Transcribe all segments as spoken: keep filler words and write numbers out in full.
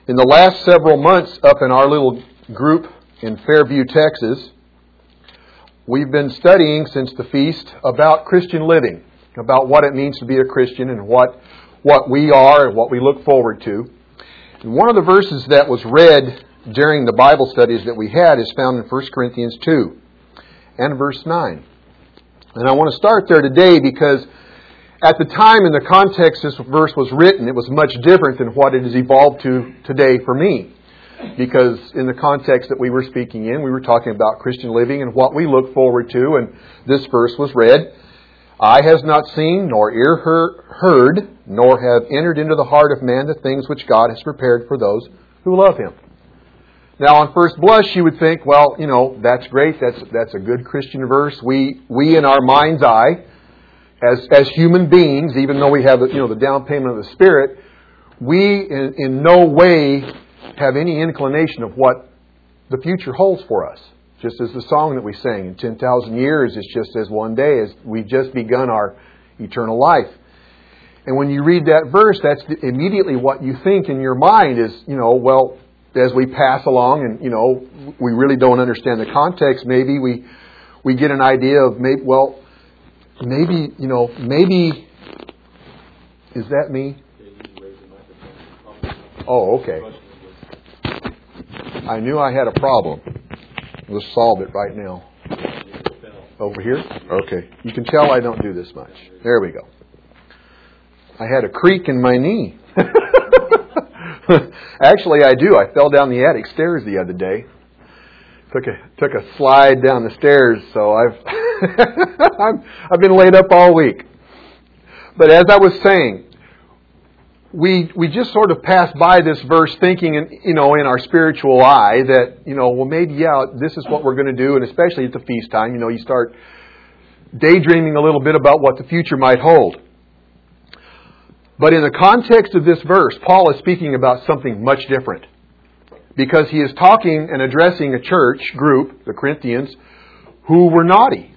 In the last several months up in our little group in Fairview, Texas, we've been studying since the feast about Christian living, about what it means to be a Christian and what, what we are and what we look forward to. And one of the verses that was read during the Bible studies that we had is found in First Corinthians two and verse nine. And I want to start there today because at the time in the context this verse was written, it was much different than what it has evolved to today for me. Because in the context that we were speaking in, we were talking about Christian living and what we look forward to, and this verse was read, "Eye has not seen, nor ear heard, nor have entered into the heart of man the things which God has prepared for those who love Him." Now, on first blush, you would think, well, you know, that's great. That's that's a good Christian verse. We we in our mind's eye, as as human beings, even though we have you know the down payment of the Spirit, we in, in no way have any inclination of what the future holds for us. Just as the song that we sang, in ten thousand years is just as one day, as we've just begun our eternal life. And when you read that verse, that's immediately what you think in your mind is, you know, well, as we pass along and, you know, we really don't understand the context, maybe we we get an idea of, maybe, well, maybe, you know, maybe, is that me? Oh, okay. I knew I had a problem. Let's solve it right now. Over here? Okay. You can tell I don't do this much. There we go. I had a creak in my knee. Actually, I do. I fell down the attic stairs the other day. Took a took a slide down the stairs, so I've I'm, I've been laid up all week. But as I was saying, we we just sort of passed by this verse thinking, in, you know, in our spiritual eye that, you know, well, maybe, yeah, this is what we're going to do. And especially at the feast time, you know, you start daydreaming a little bit about what the future might hold. But in the context of this verse, Paul is speaking about something much different. Because he is talking and addressing a church group, the Corinthians, who were naughty,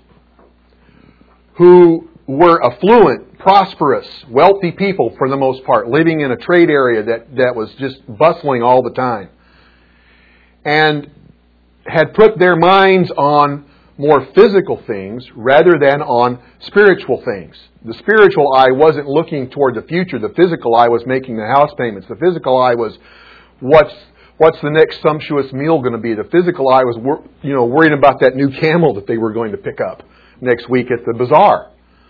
who were affluent, prosperous, wealthy people for the most part, living in a trade area that, that was just bustling all the time. And had put their minds on more physical things rather than on spiritual things. The spiritual eye wasn't looking toward the future. The physical eye was making the house payments. The physical eye was what's what's the next sumptuous meal going to be. The physical eye was you know worrying about that new camel that they were going to pick up next week at the bazaar.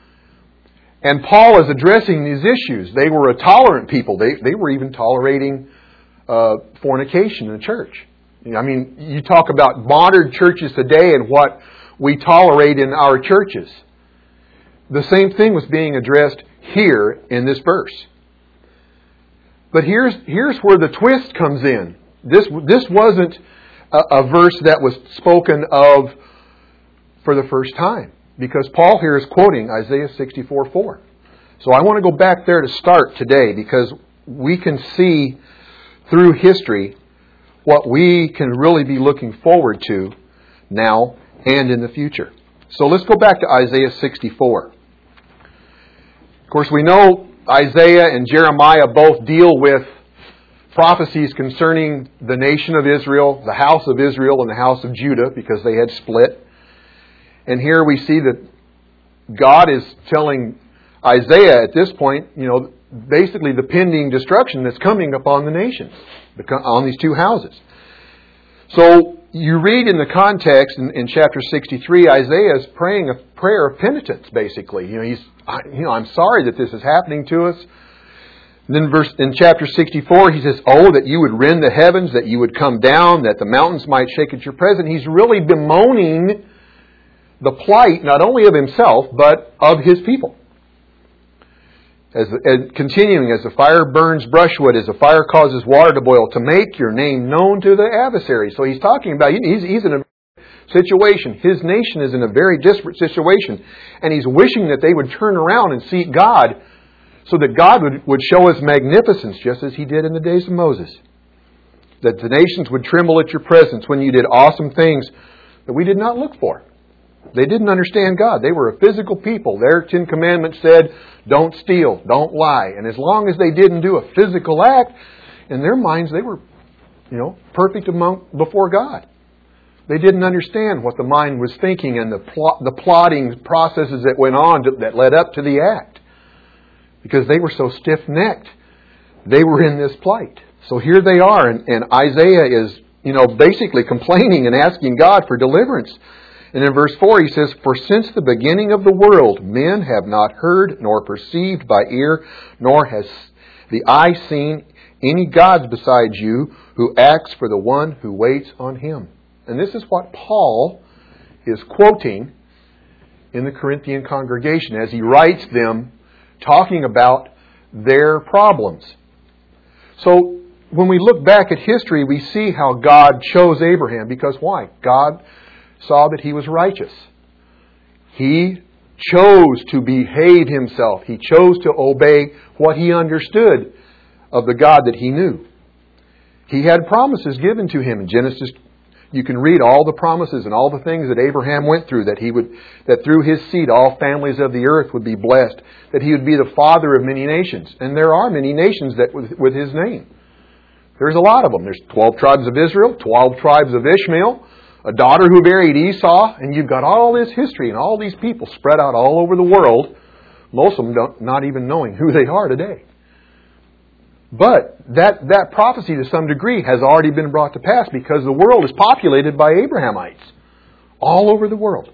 And Paul is addressing these issues. They were a tolerant people. They they were even tolerating uh, fornication in the church. I mean, you talk about modern churches today and what we tolerate in our churches. The same thing was being addressed here in this verse. But here's here's where the twist comes in. This this wasn't a, a verse that was spoken of for the first time, because Paul here is quoting Isaiah sixty-four four. So I want to go back there to start today, because we can see through history what we can really be looking forward to now and in the future. So let's go back to Isaiah sixty-four. Of course, we know Isaiah and Jeremiah both deal with prophecies concerning the nation of Israel, the house of Israel and the house of Judah, because they had split. And here we see that God is telling Isaiah at this point, you know, basically the pending destruction that's coming upon the nations, on these two houses. So you read in the context in, in chapter sixty-three, Isaiah is praying a prayer of penitence, basically. You know, he's, you know, I'm sorry that this is happening to us. And then verse, in chapter sixty-four, he says, "Oh, that you would rend the heavens, that you would come down, that the mountains might shake at your presence." He's really bemoaning the plight, not only of himself, but of his people. As, as continuing, as the fire burns brushwood, as the fire causes water to boil, to make your name known to the adversary. So he's talking about, he's, he's in a situation. His nation is in a very desperate situation. And he's wishing that they would turn around and seek God, so that God would, would show His magnificence, just as He did in the days of Moses. That the nations would tremble at your presence when you did awesome things that we did not look for. They didn't understand God. They were a physical people. Their Ten Commandments said, don't steal, don't lie. And as long as they didn't do a physical act, in their minds they were you know, perfect among before God. They didn't understand what the mind was thinking and the plot, the plotting processes that went on to, that led up to the act. Because they were so stiff-necked. They were in this plight. So here they are, and, and Isaiah is, you know, basically complaining and asking God for deliverance. And in verse four he says, "For since the beginning of the world, men have not heard, nor perceived by ear, nor has the eye seen any gods besides you, who acts for the one who waits on Him." And this is what Paul is quoting in the Corinthian congregation as he writes them, talking about their problems. So when we look back at history, we see how God chose Abraham. Because why? God saw that he was righteous. He chose to behave himself. He chose to obey what he understood of the God that he knew. He had promises given to him in Genesis. You can read all the promises and all the things that Abraham went through, that he would, that through his seed all families of the earth would be blessed, that he would be the father of many nations. And there are many nations that with, with his name. There's a lot of them. There's twelve tribes of Israel, twelve tribes of Ishmael, a daughter who married Esau, and you've got all this history and all these people spread out all over the world, most of them don't, not even knowing who they are today. But that, that prophecy to some degree has already been brought to pass because the world is populated by Abrahamites all over the world.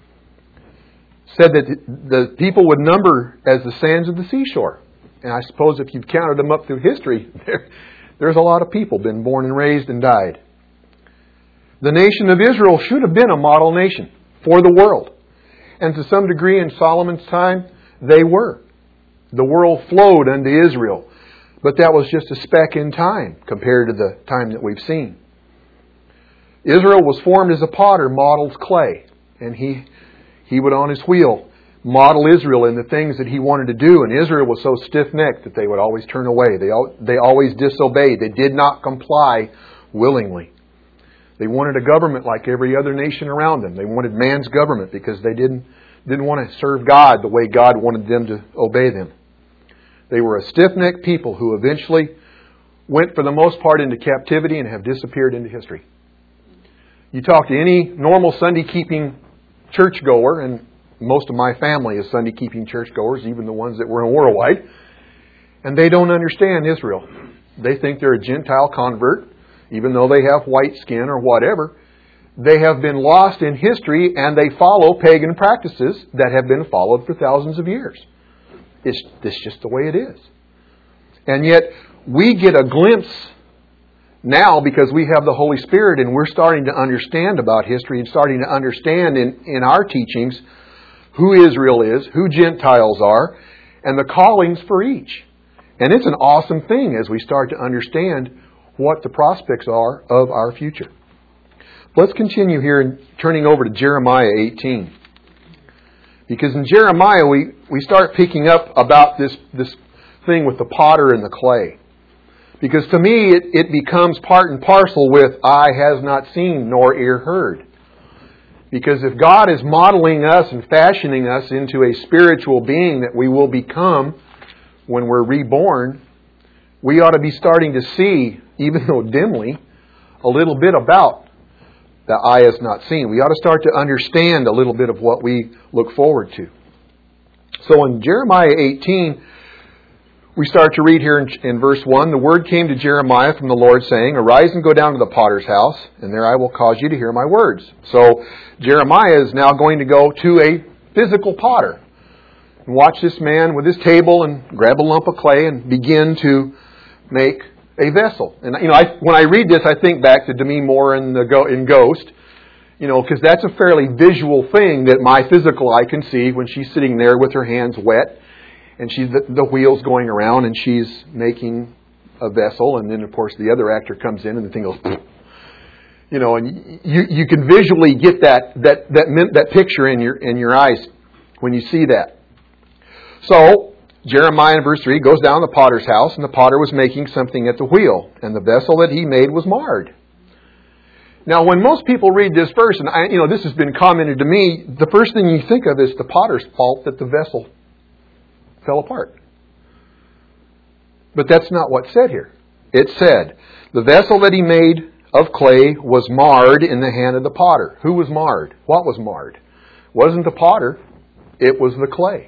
Said that the people would number as the sands of the seashore. And I suppose if you've counted them up through history, there, there's a lot of people been born and raised and died. The nation of Israel should have been a model nation for the world. And to some degree in Solomon's time, they were. The world flowed unto Israel. But that was just a speck in time compared to the time that we've seen. Israel was formed as a potter models clay. And he, he would on his wheel model Israel in the things that he wanted to do. And Israel was so stiff-necked that they would always turn away. They, they always disobeyed. They did not comply willingly. They wanted a government like every other nation around them. They wanted man's government because they didn't, didn't want to serve God the way God wanted them to obey them. They were a stiff-necked people who eventually went for the most part into captivity and have disappeared into history. You talk to any normal Sunday-keeping churchgoer, and most of my family is Sunday-keeping churchgoers, even the ones that were in Worldwide, and they don't understand Israel. They think they're a Gentile convert, even though they have white skin or whatever. They have been lost in history and they follow pagan practices that have been followed for thousands of years. It's, it's just the way it is. And yet, we get a glimpse now because we have the Holy Spirit and we're starting to understand about history and starting to understand in, in our teachings who Israel is, who Gentiles are, and the callings for each. And it's an awesome thing as we start to understand what the prospects are of our future. Let's continue here and turning over to Jeremiah eighteen. Because in Jeremiah, we, we start picking up about this, this thing with the potter and the clay. Because to me, it, it becomes part and parcel with eye has not seen nor ear heard. Because if God is modeling us and fashioning us into a spiritual being that we will become when we're reborn, we ought to be starting to see, even though dimly, a little bit about the eye has not seen. We ought to start to understand a little bit of what we look forward to. So in Jeremiah eighteen, we start to read here in, in verse one, "The word came to Jeremiah from the Lord, saying, Arise and go down to the potter's house, and there I will cause you to hear my words." So Jeremiah is now going to go to a physical potter and watch this man with his table and grab a lump of clay and begin to make a vessel. And you know, I, when I read this, I think back to Demi Moore in the Go, in Ghost, you know, because that's a fairly visual thing that my physical eye can see when she's sitting there with her hands wet, and she's the, the wheels going around, and she's making a vessel, and then of course the other actor comes in, and the thing goes, you know, and you you can visually get that that that that picture in your in your eyes when you see that. So Jeremiah in verse three goes down to the potter's house, and the potter was making something at the wheel, and the vessel that he made was marred. Now, when most people read this verse, and I, you know, this has been commented to me, the first thing you think of is the potter's fault that the vessel fell apart. But that's not what's said here. it said, the vessel that he made of clay was marred in the hand of the potter. Who was marred? What was marred? It wasn't the potter. It was the clay.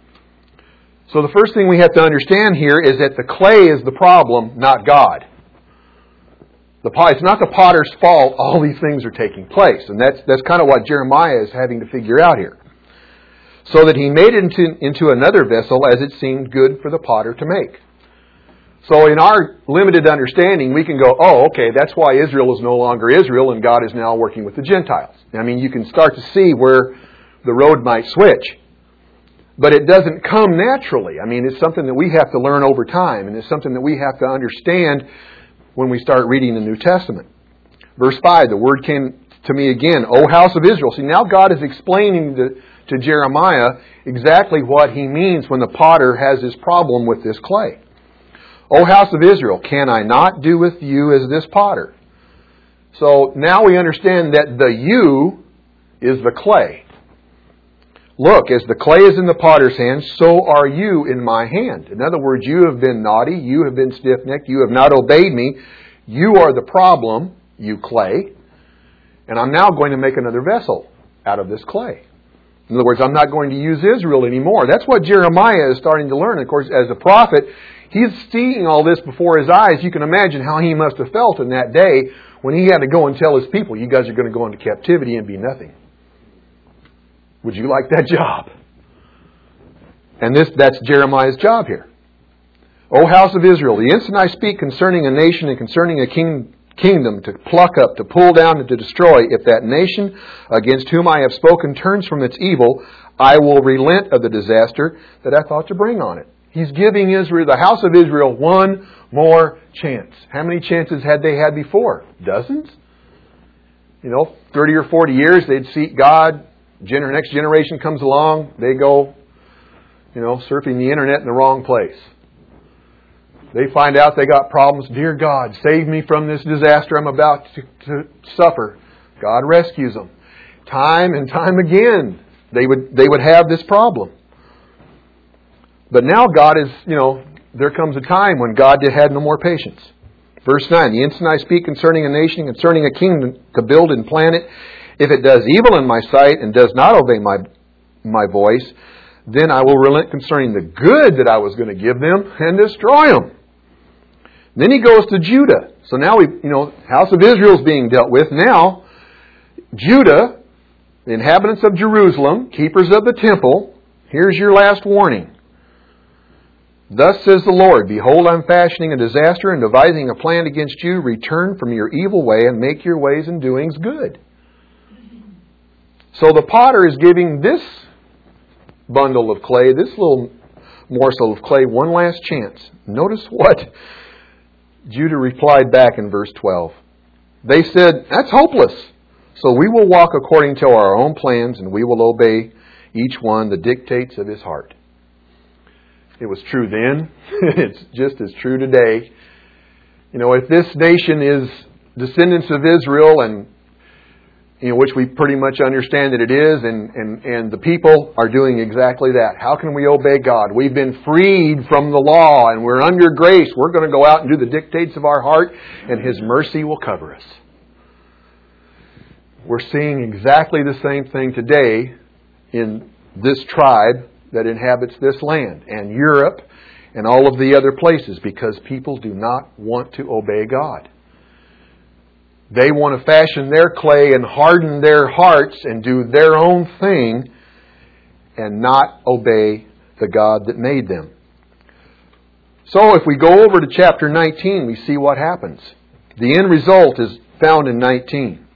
So the first thing we have to understand here is that the clay is the problem, not God. The pot, it's not the potter's fault all these things are taking place. And that's, that's kind of what Jeremiah is having to figure out here. So that he made it into, into another vessel as it seemed good for the potter to make. So in our limited understanding, we can go, oh, okay, that's why Israel is no longer Israel and God is now working with the Gentiles. I mean, you can start to see where the road might switch. But it doesn't come naturally. I mean, it's something that we have to learn over time, and it's something that we have to understand when we start reading the New Testament. Verse five, the word came to me again, O house of Israel. See, now God is explaining to, to Jeremiah exactly what he means when the potter has this problem with this clay. O house of Israel, can I not do with you as this potter? So now we understand that the you is the clay. Look, as the clay is in the potter's hand, so are you in my hand. In other words, you have been naughty, you have been stiff-necked, you have not obeyed me. You are the problem, you clay. And I'm now going to make another vessel out of this clay. In other words, I'm not going to use Israel anymore. That's what Jeremiah is starting to learn. Of course, as a prophet, he's seeing all this before his eyes. You can imagine how he must have felt in that day when he had to go and tell his people, you guys are going to go into captivity and be nothing. Would you like that job? And this that's Jeremiah's job here. O house of Israel, the instant I speak concerning a nation and concerning a king, kingdom to pluck up, to pull down, and to destroy, if that nation against whom I have spoken turns from its evil, I will relent of the disaster that I thought to bring on it. He's giving Israel, the house of Israel, one more chance. How many chances had they had before? Dozens? You know, thirty or forty years, they'd seek God. Gener- next generation comes along, they go, you know, surfing the internet in the wrong place. They find out they got problems. Dear God, save me from this disaster I'm about to, to suffer. God rescues them. Time and time again, they would they would have this problem. But now God is, you know, there comes a time when God had no more patience. Verse nine, the instant I speak concerning a nation, concerning a kingdom to build and plant it, if it does evil in my sight and does not obey my my voice, then I will relent concerning the good that I was going to give them and destroy them. Then he goes to Judah. So now we, you know, house of Israel is being dealt with. Now, Judah, the inhabitants of Jerusalem, keepers of the temple, here's your last warning. Thus says the Lord, behold, I'm fashioning a disaster and devising a plan against you. Return from your evil way and make your ways and doings good. So the potter is giving this bundle of clay, this little morsel of clay, one last chance. Notice what Judah replied back in verse twelve. They said, that's hopeless. So we will walk according to our own plans and we will obey each one the dictates of his heart. It was true then. It's just as true today. You know, if this nation is descendants of Israel and you know, which we pretty much understand that it is, and, and, and the people are doing exactly that. How can we obey God? We've been freed from the law, and we're under grace. We're going to go out and do the dictates of our heart, and His mercy will cover us. We're seeing exactly the same thing today in this tribe that inhabits this land, and Europe, and all of the other places, because people do not want to obey God. They want to fashion their clay and harden their hearts and do their own thing and not obey the God that made them. So if we go over to chapter nineteen, we see what happens. The end result is found in nineteen.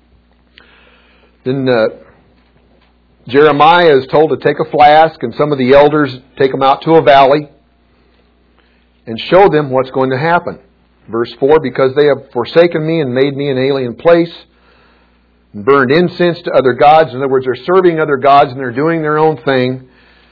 Then uh, Jeremiah is told to take a flask, and some of the elders take him out to a valley and show them what's going to happen. Verse four, because they have forsaken me and made me an alien place, and burned incense to other gods. In other words, they're serving other gods and they're doing their own thing.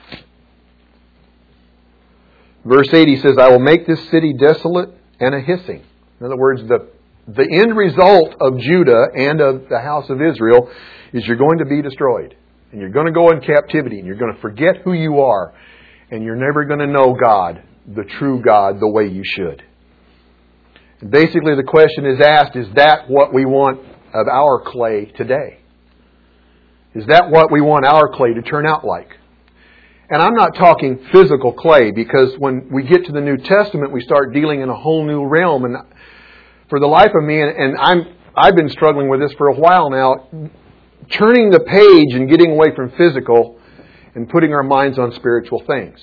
Verse eight, he says, I will make this city desolate and a hissing. In other words, the, the end result of Judah and of the house of Israel is you're going to be destroyed. And you're going to go in captivity and you're going to forget who you are. And you're never going to know God, the true God, the way you should. Basically, the question is asked, is that what we want of our clay today? Is that what we want our clay to turn out like? And I'm not talking physical clay, because when we get to the New Testament, we start dealing in a whole new realm. And for the life of me, and, and I'm, I've been struggling with this for a while now, turning the page and getting away from physical and putting our minds on spiritual things.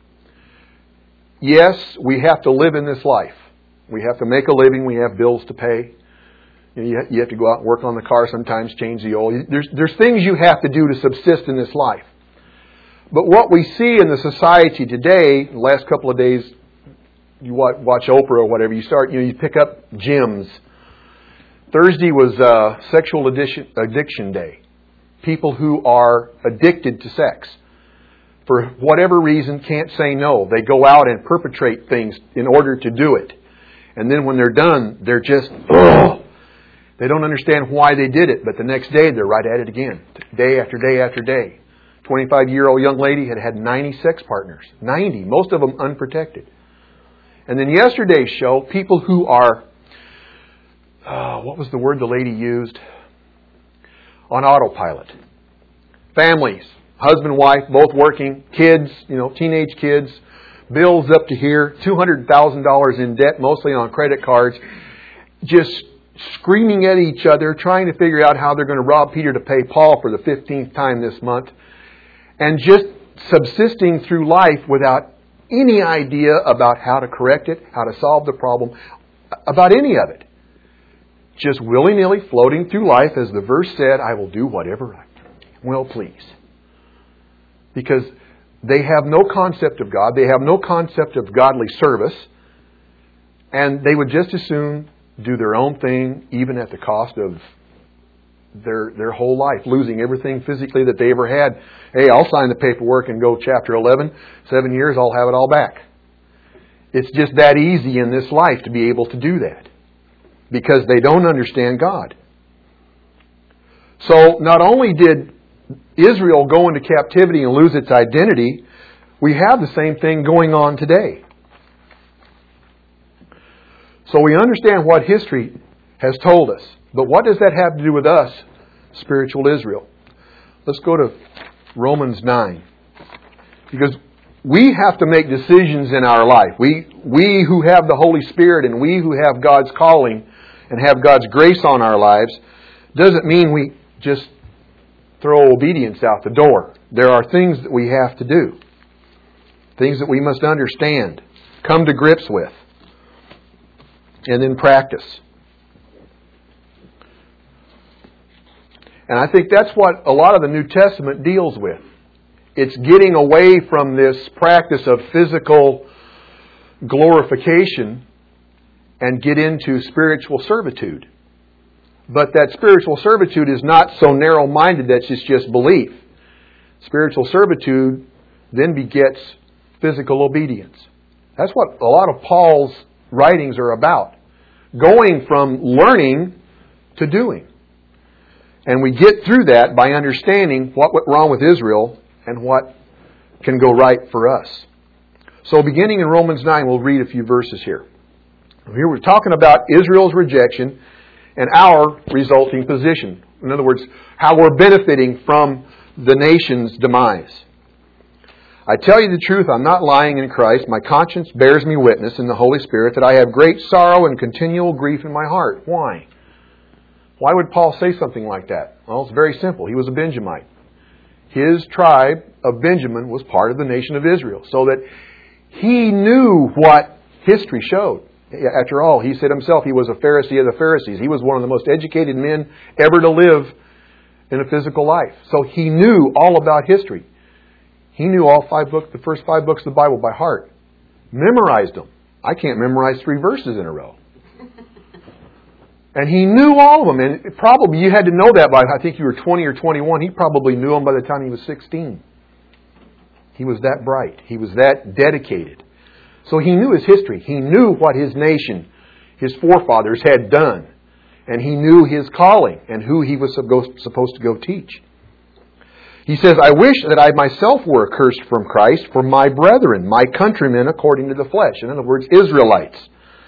Yes, we have to live in this life. We have to make a living. We have bills to pay. You have to go out and work on the car sometimes, change the oil. There's, there's things you have to do to subsist in this life. But what we see in the society today, the last couple of days, you watch Oprah or whatever, you start, you know, you pick up gyms. Thursday was uh, Sexual Addiction, Addiction Day. People who are addicted to sex, for whatever reason, can't say no. They go out and perpetrate things in order to do it. And then when they're done, they're just, ugh. They don't understand why they did it, but the next day they're right at it again. Day after day after day. twenty-five-year-old young lady had had ninety sex partners. ninety, most of them unprotected. And then yesterday's show, people who are, uh, what was the word the lady used? On autopilot. Families, husband, wife, both working, kids, you know, teenage kids, bills up to here, two hundred thousand dollars in debt, mostly on credit cards, just screaming at each other, trying to figure out how they're going to rob Peter to pay Paul for the fifteenth time this month, and just subsisting through life without any idea about how to correct it, how to solve the problem, about any of it. Just willy-nilly floating through life, as the verse said, I will do whatever I will please. Because they have no concept of God, they have no concept of godly service, and they would just as soon do their own thing, even at the cost of their their whole life, losing everything physically that they ever had. Hey, I'll sign the paperwork and go chapter eleven. Seven years, I'll have it all back. It's just that easy in this life to be able to do that, because they don't understand God. So not only did Israel go into captivity and lose its identity, we have the same thing going on today. So we understand what history has told us. But what does that have to do with us, spiritual Israel? Let's go to Romans nine. Because we have to make decisions in our life. We, we who have the Holy Spirit and we who have God's calling and have God's grace on our lives, doesn't mean we just throw obedience out the door. There are things that we have to do. Things that we must understand, come to grips with, and then practice. And I think that's what a lot of the New Testament deals with. It's getting away from this practice of physical glorification and get into spiritual servitude. But that spiritual servitude is not so narrow-minded that it's just belief. Spiritual servitude then begets physical obedience. That's what a lot of Paul's writings are about. Going from learning to doing. And we get through that by understanding what went wrong with Israel and what can go right for us. So beginning in Romans nine, we'll read a few verses here. Here we're talking about Israel's rejection and our resulting position. In other words, how we're benefiting from the nation's demise. I tell you the truth, I'm not lying in Christ. My conscience bears me witness in the Holy Spirit that I have great sorrow and continual grief in my heart. Why? Why would Paul say something like that? Well, it's very simple. He was a Benjamite. His tribe of Benjamin was part of the nation of Israel. So that he knew what history showed. After all, he said himself he was a Pharisee of the Pharisees. He was one of the most educated men ever to live in a physical life. So he knew all about history. He knew all five books, the first five books of the Bible by heart. Memorized them. I can't memorize three verses in a row. And he knew all of them. And probably you had to know that by, I think you were twenty or twenty-one. He probably knew them by the time he was sixteen. He was that bright. He was that dedicated. So he knew his history. He knew what his nation, his forefathers had done. And he knew his calling and who he was supposed to go teach. He says, I wish that I myself were accursed from Christ for my brethren, my countrymen according to the flesh. In other words, Israelites.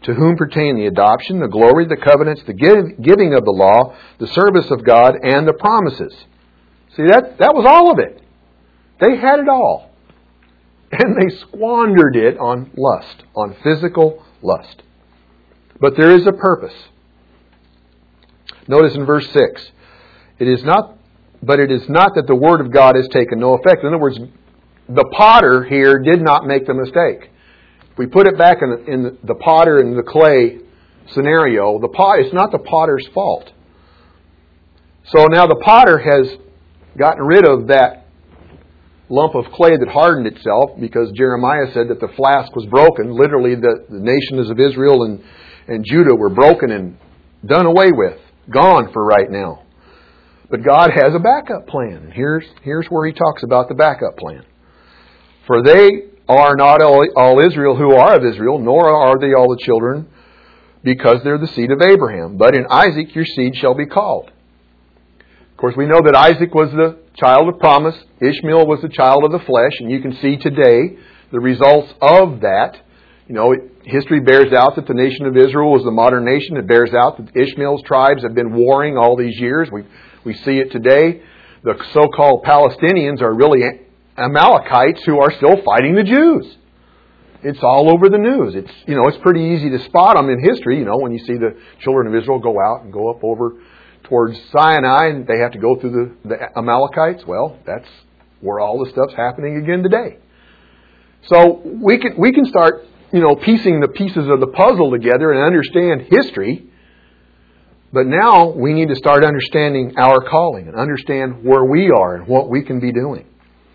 to whom pertain the adoption, the glory, the covenants, the give, giving of the law, the service of God, and the promises. See, that, that was all of it. They had it all. And they squandered it on lust, on physical lust. But there is a purpose. Notice in verse six, it is not, but it is not that the word of God has taken no effect. In other words, the potter here did not make the mistake. If we put it back in the, in the, the potter and the clay scenario, the pot, it's not the potter's fault. So now the potter has gotten rid of that lump of clay that hardened itself, because Jeremiah said that the flask was broken. Literally, the, the nations of Israel and, and Judah were broken and done away with, gone for right now. But God has a backup plan. Here's, here's where He talks about the backup plan. For they are not all, all Israel who are of Israel, nor are they all the children, because they're the seed of Abraham. But in Isaac your seed shall be called. Of course, we know that Isaac was the child of promise. Ishmael was the child of the flesh. And you can see today the results of that. You know, history bears out that the nation of Israel was the modern nation. It bears out that Ishmael's tribes have been warring all these years. We we see it today. The so-called Palestinians are really Amalekites who are still fighting the Jews. It's all over the news. It's, you know, it's pretty easy to spot them in history. You know, when you see the children of Israel go out and go up over towards Sinai and they have to go through the, the Amalekites. Well, that's where all the stuff's happening again today. So we can we can start, you know, piecing the pieces of the puzzle together and understand history. But now we need to start understanding our calling and understand where we are and what we can be doing.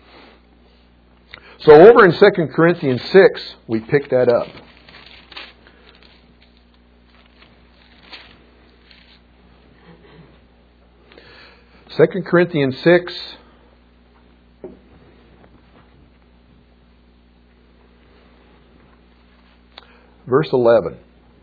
So over in Second Corinthians six, we pick that up. Second Corinthians six, verse eleven.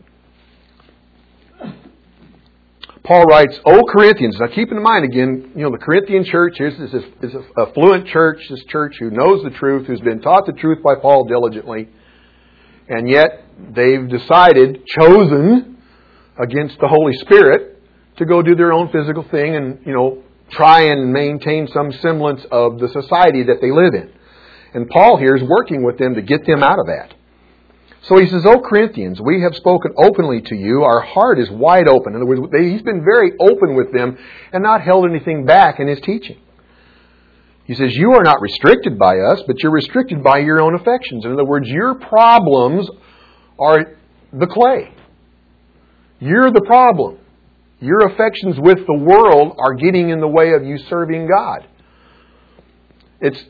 Paul writes, O Corinthians. Now keep in mind again, you know, the Corinthian church is, is, is an affluent church, this church who knows the truth, who's been taught the truth by Paul diligently, and yet they've decided, chosen against the Holy Spirit, to go do their own physical thing and, you know, try and maintain some semblance of the society that they live in. And Paul here is working with them to get them out of that. So he says, O Corinthians, we have spoken openly to you. Our heart is wide open. In other words, he's been very open with them and not held anything back in his teaching. He says, you are not restricted by us, but you're restricted by your own affections. In other words, your problems are the clay. You're the problem. Your affections with the world are getting in the way of you serving God. It's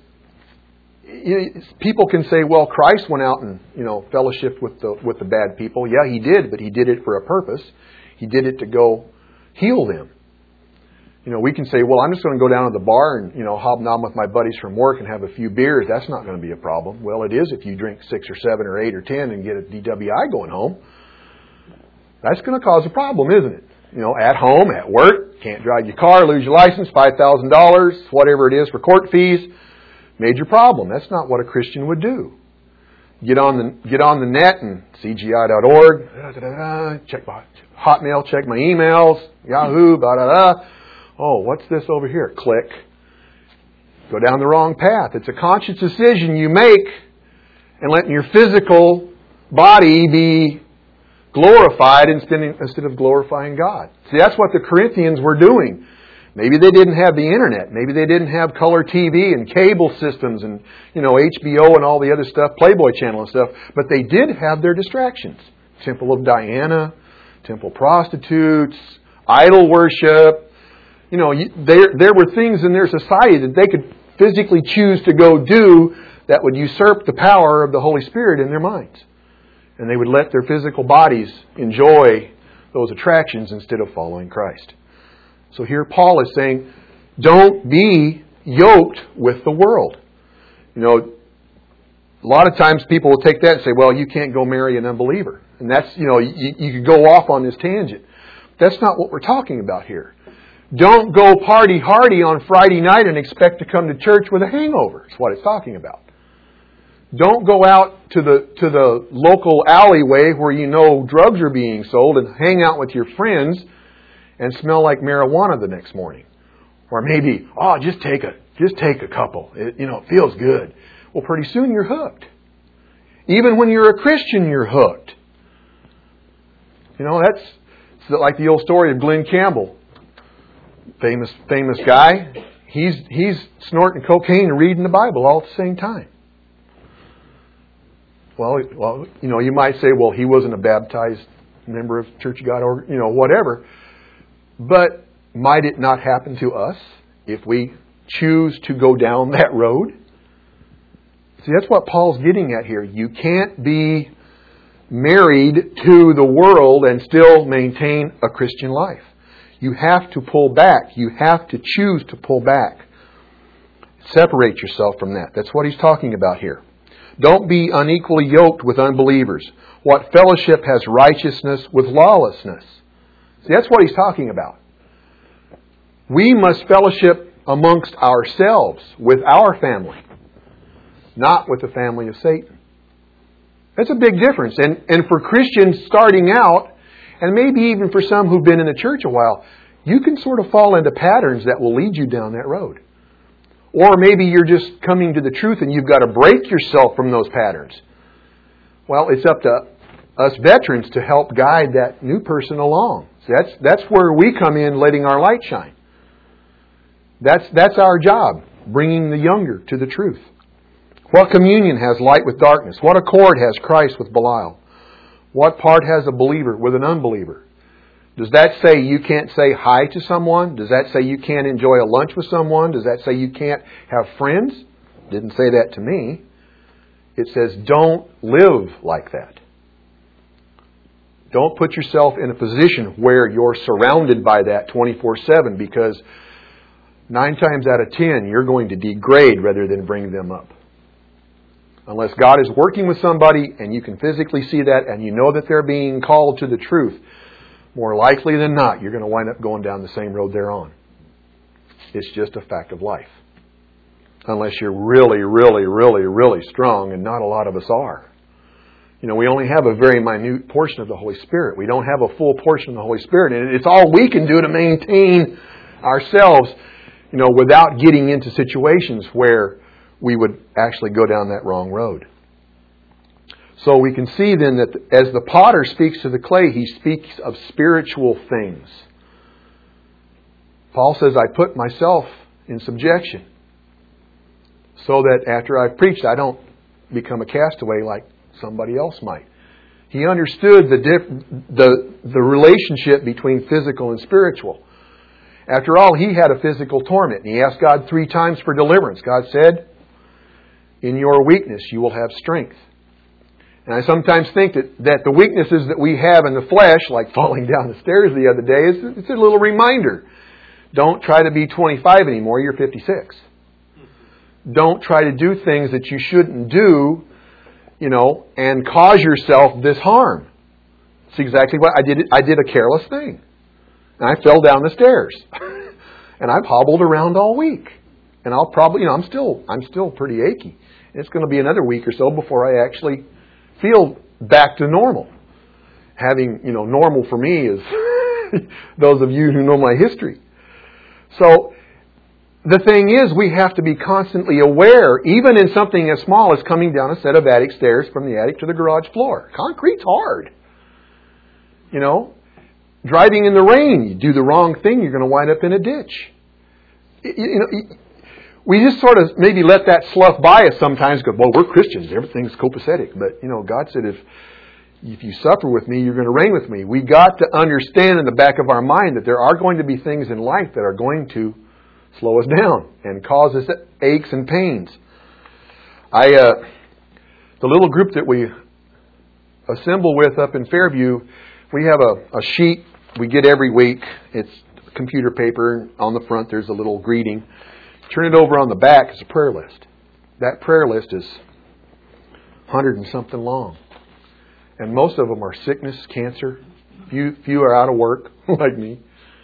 People can say, well, Christ went out and, you know, fellowshiped with the with the bad people. Yeah, He did, but He did it for a purpose. He did it to go heal them. You know, we can say, well, I'm just going to go down to the bar and, you know, hobnob with my buddies from work and have a few beers. That's not going to be a problem. Well, it is if you drink six or seven or eight or ten and get a D W I going home. That's going to cause a problem, isn't it? You know, at home, at work, can't drive your car, lose your license, five thousand dollars, whatever it is for court fees. Major problem. That's not what a Christian would do. Get on the get on the net and C G I dot org, da, da, da, da, check my Hotmail, check my emails, Yahoo, da da da. Oh, what's this over here? Click. Go down the wrong path. It's a conscious decision you make, and letting your physical body be glorified instead of glorifying God. See, that's what the Corinthians were doing. Maybe they didn't have the internet. Maybe they didn't have color T V and cable systems and, you know, H B O and all the other stuff, Playboy Channel and stuff. But they did have their distractions. Temple of Diana, temple prostitutes, idol worship. You know, there, there were things in their society that they could physically choose to go do that would usurp the power of the Holy Spirit in their minds. And they would let their physical bodies enjoy those attractions instead of following Christ. So here Paul is saying, don't be yoked with the world. You know, a lot of times people will take that and say, well, you can't go marry an unbeliever. And that's, you know, you, you could go off on this tangent. That's not what we're talking about here. Don't go party hardy on Friday night and expect to come to church with a hangover. That's what it's talking about. Don't go out to the to the local alleyway where you know drugs are being sold and hang out with your friends and smell like marijuana the next morning. Or maybe, oh, just take a just take a couple. It, you know, it feels good. Well, pretty soon you're hooked. Even when you're a Christian, you're hooked. You know, that's like the old story of Glenn Campbell, famous famous guy. He's he's snorting cocaine and reading the Bible all at the same time. Well, well, you know, you might say, well, he wasn't a baptized member of Church of God, or you know, whatever. But might it not happen to us if we choose to go down that road? See, that's what Paul's getting at here. You can't be married to the world and still maintain a Christian life. You have to pull back. You have to choose to pull back. Separate yourself from that. That's what he's talking about here. Don't be unequally yoked with unbelievers. What fellowship has righteousness with lawlessness? See, that's what he's talking about. We must fellowship amongst ourselves with our family, not with the family of Satan. That's a big difference. And, and for Christians starting out, and maybe even for some who've been in the church a while, you can sort of fall into patterns that will lead you down that road. Or maybe you're just coming to the truth and you've got to break yourself from those patterns. Well, it's up to us veterans to help guide that new person along. See, that's, that's where we come in, letting our light shine. That's, that's our job, bringing the younger to the truth. What communion has light with darkness? What accord has Christ with Belial? What part has a believer with an unbeliever? Does that say you can't say hi to someone? Does that say you can't enjoy a lunch with someone? Does that say you can't have friends? Didn't say that to me. It says don't live like that. Don't put yourself in a position where you're surrounded by that twenty-four seven, because nine times out of ten you're going to degrade rather than bring them up. Unless God is working with somebody and you can physically see that and you know that they're being called to the truth, more likely than not, you're going to wind up going down the same road they're on. It's just a fact of life. Unless you're really, really, really, really strong, and not a lot of us are. You know, we only have a very minute portion of the Holy Spirit. We don't have a full portion of the Holy Spirit. And it's all we can do to maintain ourselves, you know, without getting into situations where we would actually go down that wrong road. So we can see then that as the potter speaks to the clay, he speaks of spiritual things. Paul says, I put myself in subjection so that after I've preached, I don't become a castaway like somebody else might. He understood the diff- the the relationship between physical and spiritual. After all, he had a physical torment, and he asked God three times for deliverance. God said, in your weakness you will have strength. And I sometimes think that, that the weaknesses that we have in the flesh, like falling down the stairs the other day, is it's a little reminder. Don't try to be twenty-five anymore, you're fifty-six. Don't try to do things that you shouldn't do, you know, and cause yourself this harm. It's exactly what I did. I did a careless thing. And I fell down the stairs. And I've hobbled around all week. And I'll probably, you know, I'm still, I'm still pretty achy. It's going to be another week or so before I actually feel back to normal. Having, you know, normal for me is those of you who know my history. So, the thing is, we have to be constantly aware, even in something as small as coming down a set of attic stairs from the attic to the garage floor. Concrete's hard. You know, driving in the rain, you do the wrong thing, you're going to wind up in a ditch. You know, we just sort of maybe let that slough by us sometimes because, well, we're Christians, everything's copacetic. But, you know, God said, if if you suffer with me, you're going to reign with me. We got to understand in the back of our mind that there are going to be things in life that are going to slow us down and cause us aches and pains. I, uh, the little group that we assemble with up in Fairview, we have a, a sheet we get every week. It's computer paper. On the front, there's a little greeting. Turn it over on the back, it's a prayer list. That prayer list is a hundred and something long. And most of them are sickness, cancer. Few, few are out of work, like me.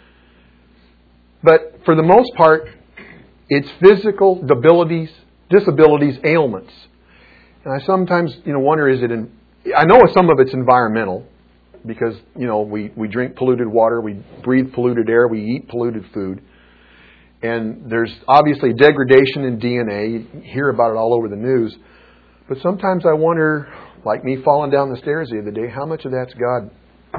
But for the most part, it's physical disabilities, disabilities, ailments. And I sometimes, you know, wonder, is it in, I know some of it's environmental, because, you know, we, we drink polluted water, we breathe polluted air, we eat polluted food. And there's obviously degradation in D N A. You hear about it all over the news. But sometimes I wonder, like me falling down the stairs the other day, how much of that's God?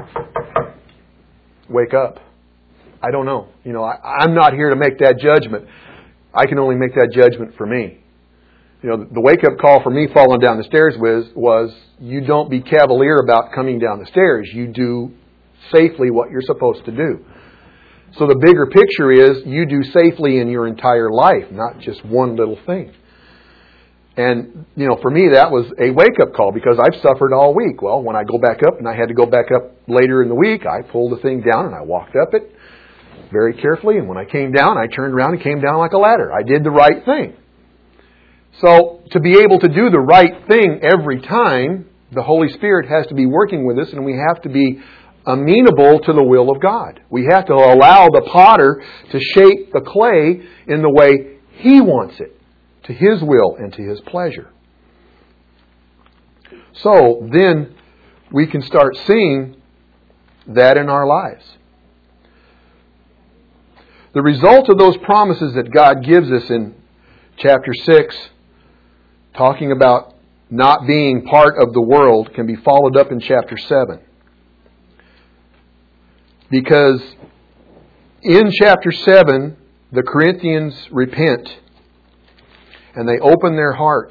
Wake up. I don't know. You know, I, I'm not here to make that judgment. I can only make that judgment for me. You know, the wake-up call for me falling down the stairs was, was you don't be cavalier about coming down the stairs. You do safely what you're supposed to do. So the bigger picture is you do safely in your entire life, not just one little thing. And, you know, for me that was a wake-up call because I've suffered all week. Well, when I go back up and I had to go back up later in the week, I pulled the thing down and I walked up it very carefully. And when I came down, I turned around and came down like a ladder. I did the right thing. So to be able to do the right thing every time, the Holy Spirit has to be working with us, and we have to be amenable to the will of God. We have to allow the potter to shape the clay in the way He wants it, to His will and to His pleasure. So then we can start seeing that in our lives. The result of those promises that God gives us in chapter six, talking about not being part of the world, can be followed up in chapter seven. Because in chapter seven, the Corinthians repent and they open their hearts.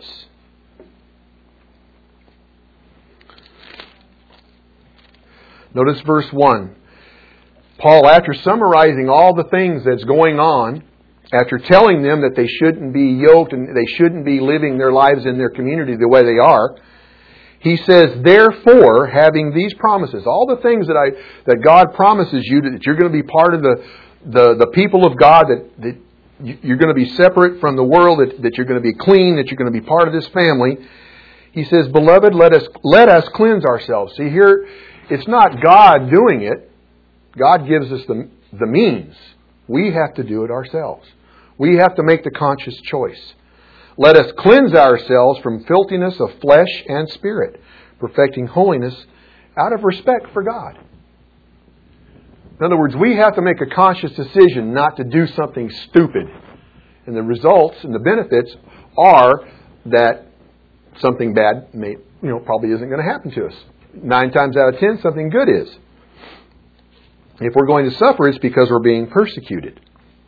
Notice verse one. Paul, after summarizing all the things that's going on, after telling them that they shouldn't be yoked and they shouldn't be living their lives in their community the way they are, he says, therefore, having these promises, all the things that I that God promises you, that you're going to be part of the the, the people of God, that, that you're going to be separate from the world, that, that you're going to be clean, that you're going to be part of this family. He says, beloved, let us let us cleanse ourselves. See here, it's not God doing it. God gives us the, the means. We have to do it ourselves. We have to make the conscious choice. Let us cleanse ourselves from filthiness of flesh and spirit, perfecting holiness out of respect for God. In other words, we have to make a conscious decision not to do something stupid. And the results and the benefits are that something bad may, you know, probably isn't going to happen to us. Nine times out of ten, something good is. If we're going to suffer, it's because we're being persecuted.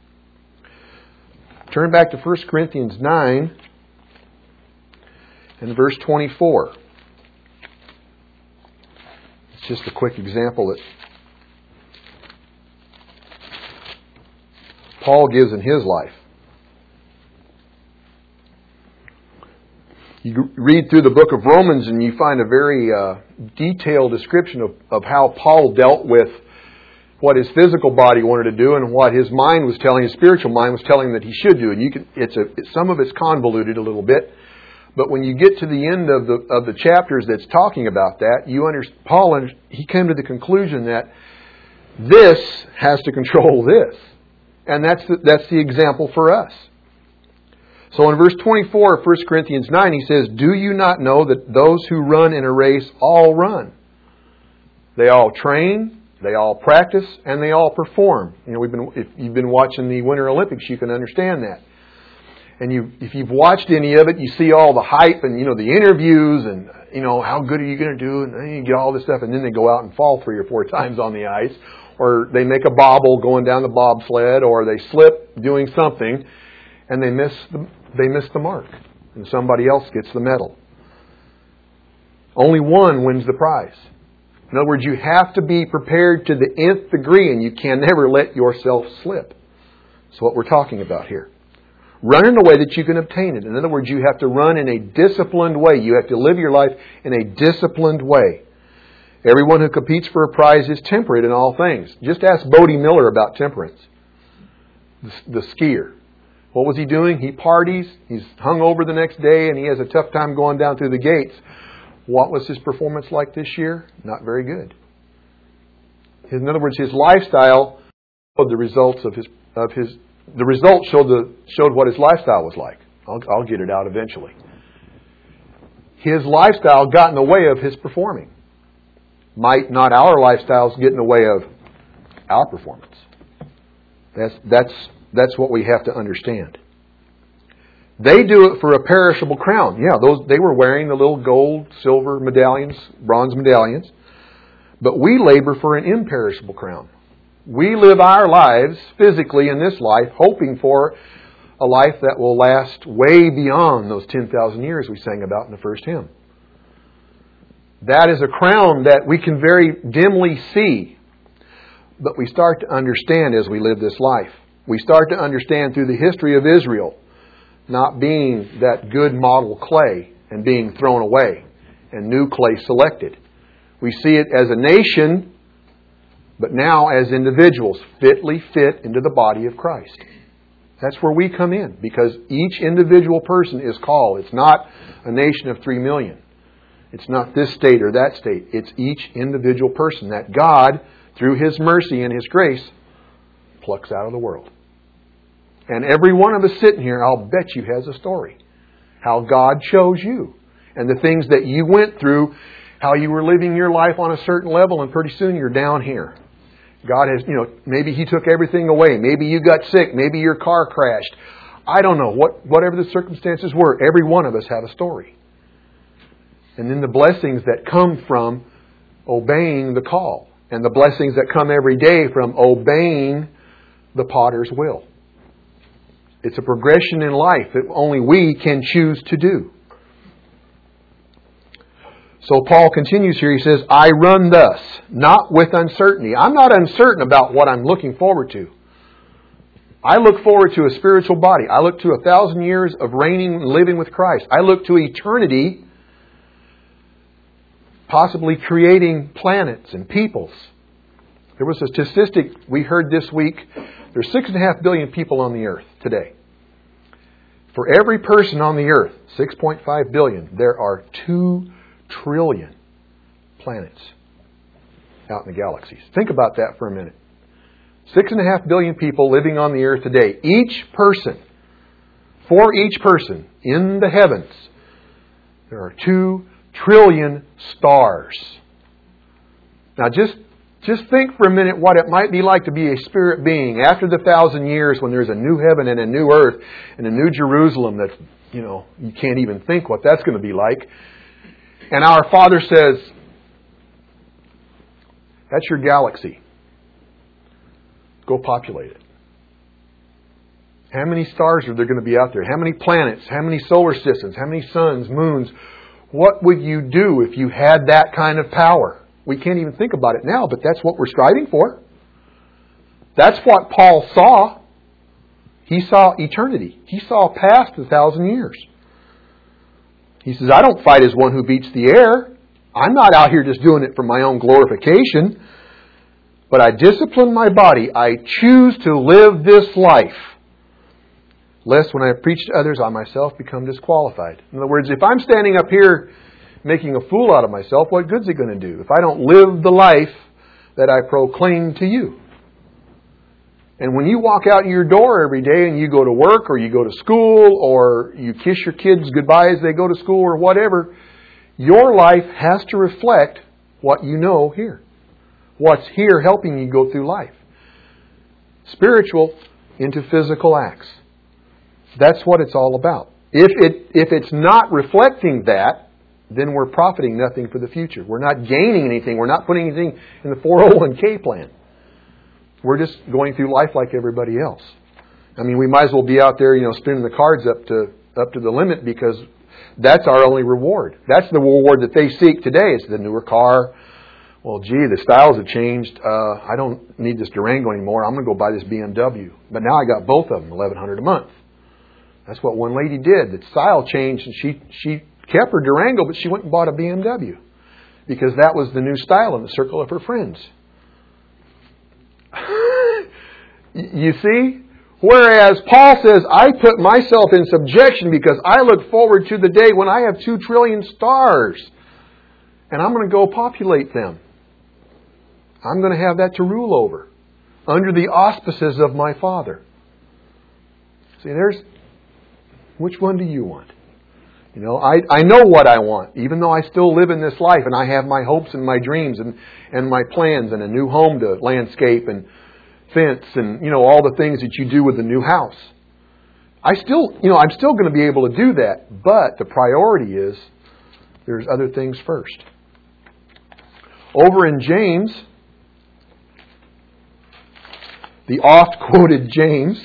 Turn back to First Corinthians nine and verse twenty-four. It's just a quick example that Paul gives in his life. You read through the book of Romans and you find a very uh, detailed description of, of how Paul dealt with what his physical body wanted to do and what his mind was telling, his spiritual mind was telling him that he should do. And you can, it's a, it's, some of it's convoluted a little bit, but when you get to the end of the of the chapters that's talking about that, you under, Paul under, he came to the conclusion that this has to control this, and that's the, that's the example for us. So in verse twenty-four of First Corinthians nine, he says, "Do you not know that those who run in a race all run? They all train. They all practice and they all perform." You know, we've been if you've been watching the Winter Olympics, you can understand that. And you, if you've watched any of it, you see all the hype and you know the interviews and you know how good are you going to do, and then you get all this stuff, and then they go out and fall three or four times on the ice, or they make a bobble going down the bobsled, or they slip doing something, and they miss the they miss the mark, and somebody else gets the medal. Only one wins the prize. In other words, you have to be prepared to the nth degree, and you can never let yourself slip. That's what we're talking about here. Run in a way that you can obtain it. In other words, you have to run in a disciplined way. You have to live your life in a disciplined way. Everyone who competes for a prize is temperate in all things. Just ask Bodie Miller about temperance, the, the skier. What was he doing? He parties, he's hungover the next day, and he has a tough time going down through the gates. What was his performance like this year? Not very good. In other words, his lifestyle showed the results of his of his. The results showed the showed what his lifestyle was like. I'll, I'll get it out eventually. his lifestyle got in the way of his performing. Might not our lifestyles get in the way of our performance? That's, that's, that's what we have to understand. They do it for a perishable crown. Yeah, those they were wearing the little gold, silver medallions, bronze medallions. But we labor for an imperishable crown. We live our lives physically in this life, hoping for a life that will last way beyond those ten thousand years we sang about in the first hymn. That is a crown that we can very dimly see. But we start to understand as we live this life. We start to understand through the history of Israel not being that good model clay and being thrown away and new clay selected. We see it as a nation, but now as individuals fitly fit into the body of Christ. That's where we come in, because each individual person is called. It's not a nation of three million. It's not this state or that state. It's each individual person that God, through His mercy and His grace, plucks out of the world. And every one of us sitting here, I'll bet you, has a story. How God chose you. And the things that you went through, how you were living your life on a certain level, and pretty soon you're down here. God has, you know, maybe He took everything away. Maybe you got sick. Maybe your car crashed. I don't know. What, whatever the circumstances were, every one of us have a story. And then the blessings that come from obeying the call. And the blessings that come every day from obeying the potter's will. It's a progression in life that only we can choose to do. So Paul continues here. He says, I run thus, not with uncertainty. I'm not uncertain about what I'm looking forward to. I look forward to a spiritual body. I look to a thousand years of reigning and living with Christ. I look to eternity, possibly creating planets and peoples. There was a statistic we heard this week. There's six and a half billion people on the earth today. For every person on the earth, six point five billion, there are two trillion planets out in the galaxies. Think about that for a minute. Six and a half billion people living on the earth today. Each person, for each person in the heavens, there are two trillion stars. Now just Just think for a minute what it might be like to be a spirit being after the thousand years when there's a new heaven and a new earth and a new Jerusalem that, you know, you can't even think what that's going to be like. And our Father says, that's your galaxy. Go populate it. How many stars are there going to be out there? How many planets? How many solar systems? How many suns, moons? What would you do if you had that kind of power? We can't even think about it now, but that's what we're striving for. That's what Paul saw. He saw eternity. He saw past a thousand years. He says, I don't fight as one who beats the air. I'm not out here just doing it for my own glorification. But I discipline my body. I choose to live this life, lest when I preach to others, I myself become disqualified. In other words, if I'm standing up here making a fool out of myself, what good's it going to do if I don't live the life that I proclaim to you? And when you walk out your door every day and you go to work or you go to school or you kiss your kids goodbye as they go to school or whatever, your life has to reflect what you know here. What's here helping you go through life. Spiritual into physical acts. That's what it's all about. If it if it's not reflecting that, then we're profiting nothing for the future. We're not gaining anything. We're not putting anything in the four oh one k plan. We're just going through life like everybody else. I mean, we might as well be out there, you know, spinning the cards up to up to the limit because that's our only reward. That's the reward that they seek today. It's the newer car. Well, gee, the styles have changed. Uh, I don't need this Durango anymore. I'm going to go buy this B M W. But now I got both of them, eleven hundred dollars a month. That's what one lady did. The style changed and she she kept her Durango, but she went and bought a B M W because that was the new style in the circle of her friends. You see? Whereas Paul says, I put myself in subjection because I look forward to the day when I have two trillion stars and I'm going to go populate them. I'm going to have that to rule over under the auspices of my Father. See, there's, which one do you want? You know, I, I know what I want, even though I still live in this life and I have my hopes and my dreams and, and my plans and a new home to landscape and fence and, you know, all the things that you do with a new house. I still, you know, I'm still going to be able to do that, but the priority is there's other things first. Over in James, the oft-quoted James,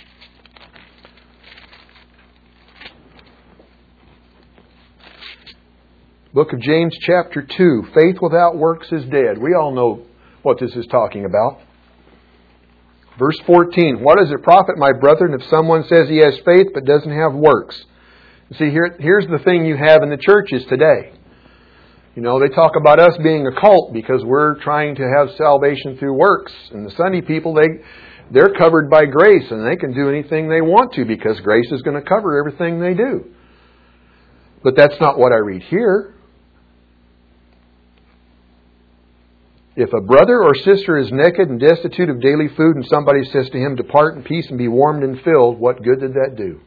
book of James chapter two, faith without works is dead. We all know what this is talking about. Verse fourteen, what does it profit, my brethren, if someone says he has faith but doesn't have works? See, here, here's the thing you have in the churches today. You know, they talk about us being a cult because we're trying to have salvation through works. And the Sunday people, they, they're covered by grace and they can do anything they want to because grace is going to cover everything they do. But that's not what I read here. If a brother or sister is naked and destitute of daily food and somebody says to him, depart in peace and be warmed and filled, what good did that do?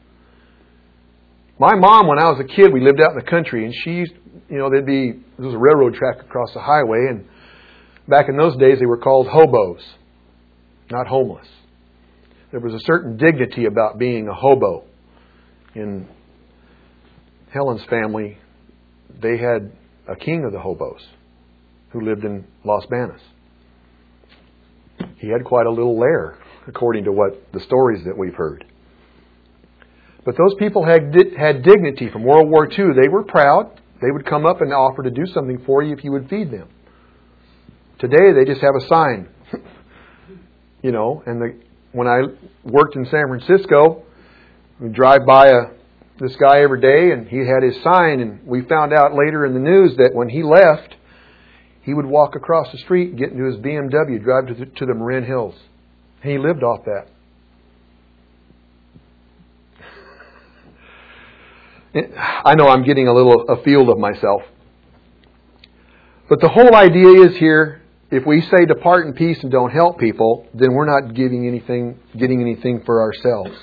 My mom, when I was a kid, we lived out in the country and she used, you know, there'd be, there was a railroad track across the highway and back in those days they were called hobos, not homeless. There was a certain dignity about being a hobo. In Helen's family, they had a king of the hobos who lived in Los Banos. He had quite a little lair, according to what the stories that we've heard. But those people had had dignity from World War Two. They were proud. They would come up and offer to do something for you if you would feed them. Today, they just have a sign. You know, and the, when I worked in San Francisco, we drive by a, this guy every day, and he had his sign, and we found out later in the news that when he left, he would walk across the street, get into his B M W, drive to the, to the Marin Hills. And he lived off that. I know I'm getting a little afield of myself. But the whole idea is here, if we say depart in peace and don't help people, then we're not giving anything, getting anything for ourselves.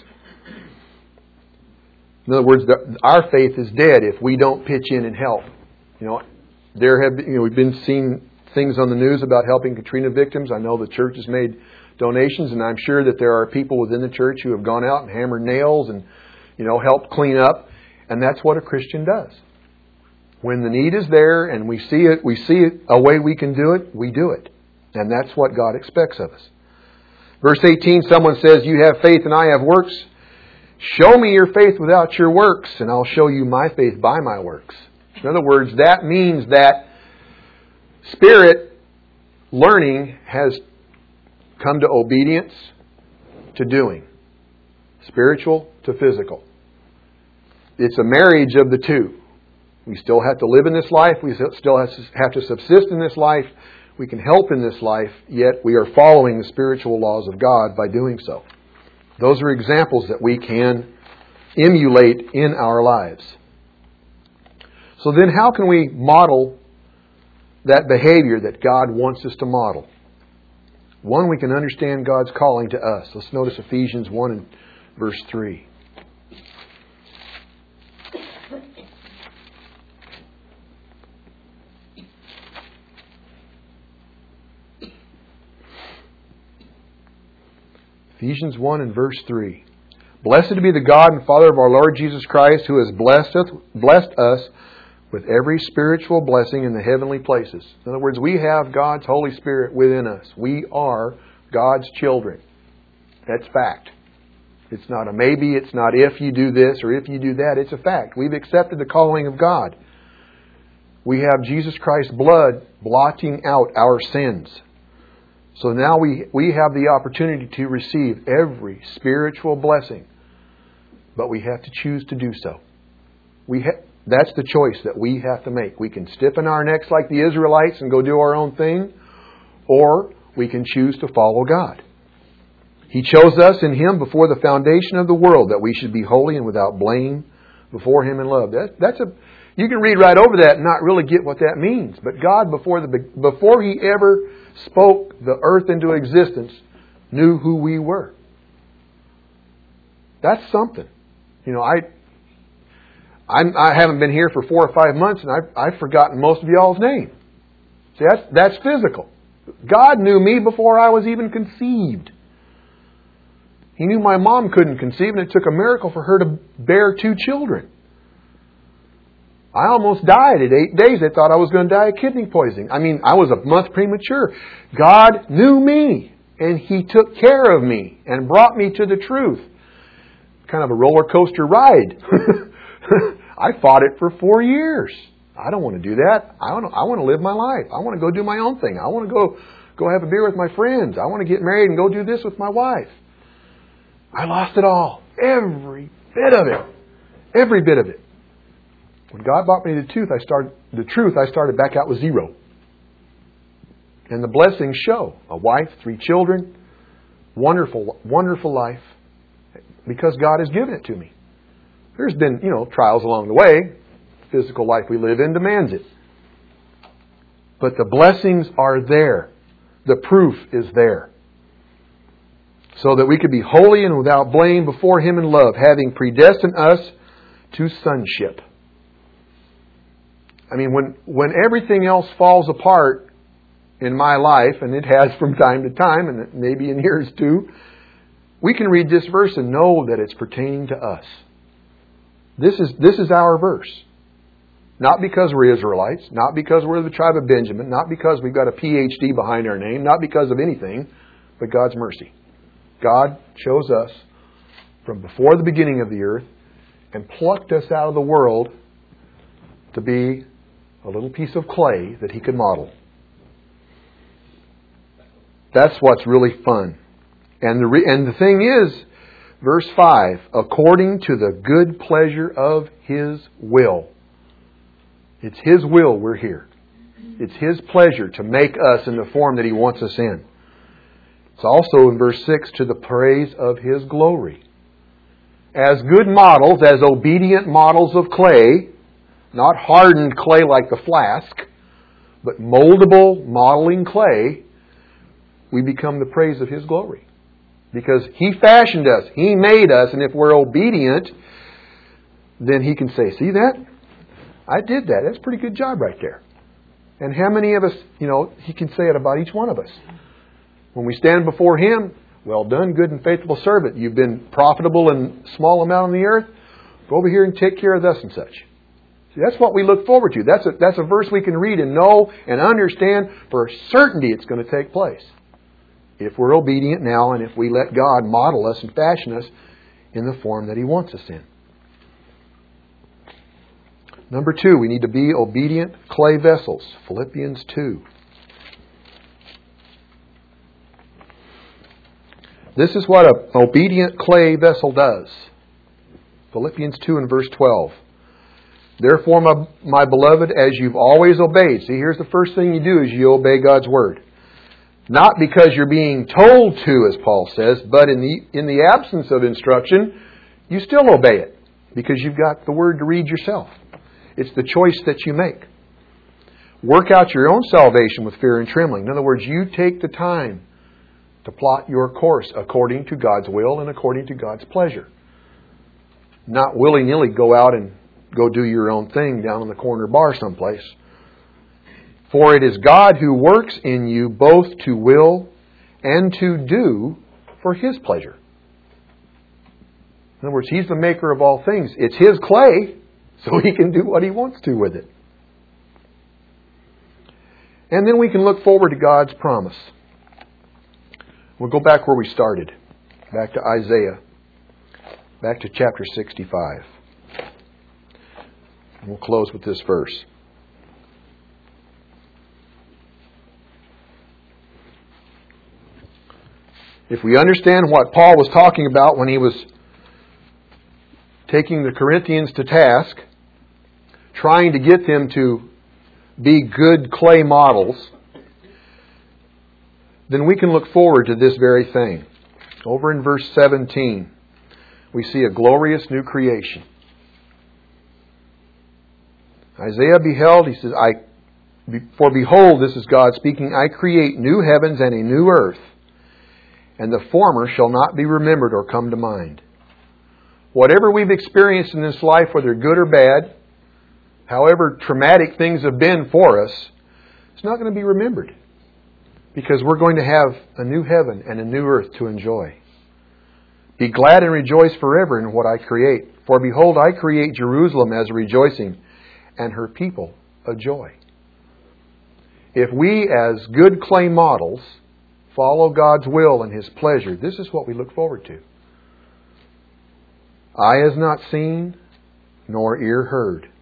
In other words, the, our faith is dead if we don't pitch in and help. You know, there have been, you know, we've been seeing things on the news about helping Katrina victims. I know the church has made donations, and I'm sure that there are people within the church who have gone out and hammered nails and, you know, helped clean up. And that's what a Christian does. When the need is there and we see it, we see it, a way we can do it, we do it. And that's what God expects of us. Verse eighteen, someone says, you have faith and I have works. Show me your faith without your works, and I'll show you my faith by my works. In other words, that means that spirit learning has come to obedience to doing. Spiritual to physical. It's a marriage of the two. We still have to live in this life. We still have to subsist in this life. We can help in this life, yet we are following the spiritual laws of God by doing so. Those are examples that we can emulate in our lives. So then how can we model that behavior that God wants us to model? One, we can understand God's calling to us. Let's notice Ephesians one and verse three. Ephesians one and verse three. Blessed be the God and Father of our Lord Jesus Christ, who has blessed us, blessed us with every spiritual blessing in the heavenly places. In other words, we have God's Holy Spirit within us. We are God's children. That's fact. It's not a maybe, it's not if you do this or if you do that. It's a fact. We've accepted the calling of God. We have Jesus Christ's blood blotting out our sins. So now we, we have the opportunity to receive every spiritual blessing. But we have to choose to do so. We ha- that's the choice that we have to make. We can stiffen our necks like the Israelites and go do our own thing. Or we can choose to follow God. He chose us in Him before the foundation of the world, that we should be holy and without blame before Him in love. That, that's a, you can read right over that and not really get what that means. But God, before the before He ever spoke the earth into existence, knew who we were. That's something. You know, I I'm, I haven't been here for four or five months, and I've, I've forgotten most of y'all's name. See, that's, that's physical. God knew me before I was even conceived. He knew my mom couldn't conceive, and it took a miracle for her to bear two children. I almost died at eight days. They thought I was going to die of kidney poisoning. I mean, I was a month premature. God knew me, and He took care of me and brought me to the truth. Kind of a roller coaster ride. I fought it for four years. I don't want to do that. I want to, I want to live my life. I want to go do my own thing. I want to go, go have a beer with my friends. I want to get married and go do this with my wife. I lost it all. Every bit of it. Every bit of it. When God brought me the truth, I started the truth, I started back out with zero. And the blessings show. A wife, three children, wonderful, wonderful life. Because God has given it to me. There's been, you know, trials along the way. Physical life we live in demands it. But the blessings are there. The proof is there. So that we could be holy and without blame before Him in love, having predestined us to sonship. I mean, when, when everything else falls apart in my life, and it has from time to time, and maybe in yours too, we can read this verse and know that it's pertaining to us. This is, this is our verse. Not because we're Israelites, not because we're the tribe of Benjamin, not because we've got a P H D behind our name, not because of anything, but God's mercy. God chose us from before the beginning of the earth and plucked us out of the world to be a little piece of clay that He could model. That's what's really fun. And the re- and the thing is, verse five, according to the good pleasure of His will. It's His will we're here. It's His pleasure to make us in the form that He wants us in. It's also in verse six, to the praise of His glory. As good models, as obedient models of clay, not hardened clay like the flask, but moldable, modeling clay, we become the praise of His glory. Because He fashioned us, He made us, and if we're obedient, then He can say, see that? I did that. That's a pretty good job right there. And how many of us, you know, He can say it about each one of us. When we stand before Him, well done, good and faithful servant. You've been profitable in small amount on the earth. Go over here and take care of thus and such. See, that's what we look forward to. That's a, that's a verse we can read and know and understand for certainty it's going to take place. If we're obedient now and if we let God model us and fashion us in the form that He wants us in. Number two, we need to be obedient clay vessels. Philippians two. This is what an obedient clay vessel does. Philippians two and verse twelve. Therefore, my, my beloved, as you've always obeyed. See, here's the first thing you do is you obey God's Word. Not because you're being told to, as Paul says, but in the, in the absence of instruction, you still obey it. Because you've got the Word to read yourself. It's the choice that you make. Work out your own salvation with fear and trembling. In other words, you take the time to plot your course according to God's will and according to God's pleasure. Not willy-nilly go out and go do your own thing down in the corner bar someplace. For it is God who works in you both to will and to do for His pleasure. In other words, He's the maker of all things. It's His clay, so He can do what He wants to with it. And then we can look forward to God's promise. We'll go back where we started. Back to Isaiah. Back to chapter sixty-five. And we'll close with this verse. If we understand what Paul was talking about when he was taking the Corinthians to task, trying to get them to be good clay models, then we can look forward to this very thing. Over in verse seventeen, we see a glorious new creation. Isaiah beheld, he says, I, for behold, this is God speaking, I create new heavens and a new earth, and the former shall not be remembered or come to mind. Whatever we've experienced in this life, whether good or bad, however traumatic things have been for us, it's not going to be remembered. Because we're going to have a new heaven and a new earth to enjoy. Be glad and rejoice forever in what I create. For behold, I create Jerusalem as a rejoicing, and her people a joy. If we, as good clay models, follow God's will and His pleasure, this is what we look forward to. Eye has not seen, nor ear heard,